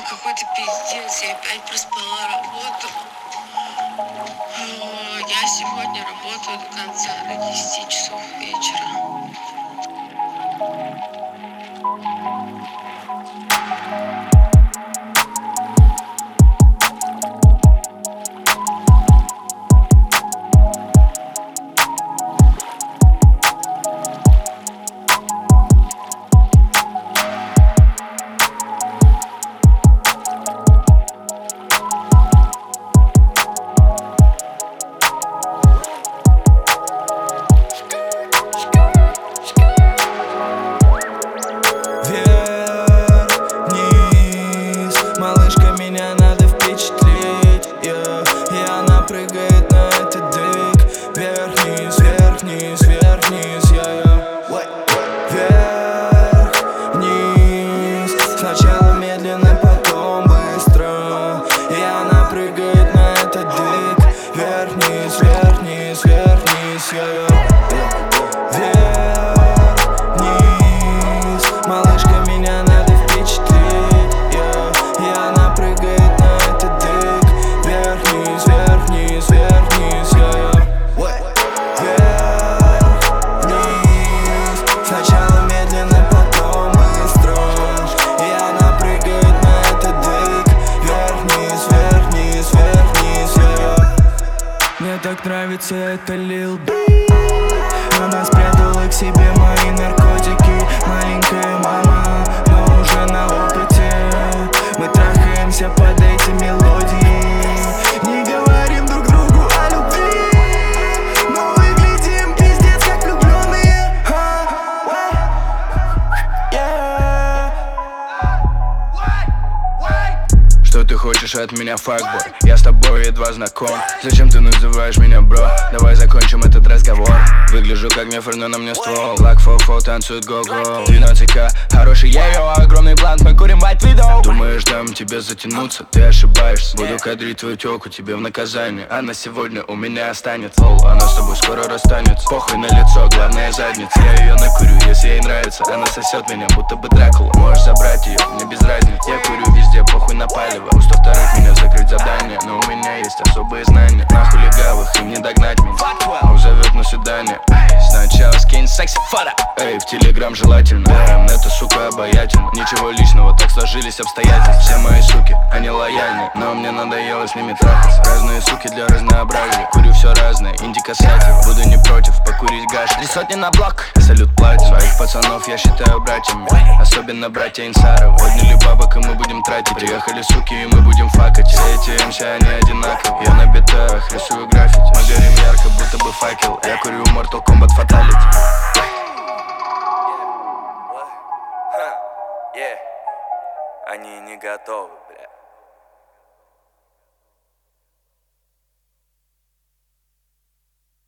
какой-то пиздец, я опять проспала работу. Я сегодня работаю до конца, до 10 часов вечера. Малышка, меня надо впечатлить, и она прыгает на этот дик. Вверх-вниз, вверх-вниз, вверх-вниз, вверх-вниз. Сначала медленно, потом быстро, и она прыгает на этот дик. Вверх-вниз, вверх-вниз, вверх-вниз, вверх-вниз. Малышка, меня надо впечатлить. Мне так нравится это Lil B. Она спрятала к себе мои наркотики. Маленькая мама, но уже на опыте. Мы трахаемся под эти мелодии. Не говорим друг другу о любви, но выглядим пиздец как влюбленные. Что ты хочешь от меня, факбой? Я с тобой едва знаком. Зачем ты называешь меня бро? Давай закончим этот разговор. Выгляжу как нефер, на мне ствол. Лак, фо-фо, танцует го-го. 12К, хороший ее, огромный план, мы курим white widow. Думаешь, дам тебе затянуться? Ты ошибаешься. Буду кадрить твою тёлку тебе в наказание. Она сегодня у меня останется. Она с тобой скоро расстанется. Похуй на лицо, главное задница. Я ее накурю, если ей нравится. Она сосет меня, будто бы Дракула. Можешь забрать ее, мне без разницы. Я курю везде, похуй на палево. У 102-х меня закрыть задание, но у меня есть особые знания. Нахуй легавых, им не догнать меня. Он зовет на свидание. Сначала скинь секси фото. Эй, в телеграм желательно. Это сука обаятельно. Ничего личного, так сложились обстоятельства. Все мои суки, они лояльны, но мне надоело с ними трахаться. Разные суки для разнообразия. Курю все разное, индика сатива. Буду не против, покурить гаш. 3 сотни на блок, салют платим. Своих пацанов я считаю братьями. Особенно братья Инсаров. Подняли бабок и мы будем тратить. Приехали суки и мы будем факать. Все эти МС, они одинаковые. Я на битах рисую граффити. Мы горим ярко, будто бы факел. Я курю Mortal Kombat Fatality. Они не готовы, бля.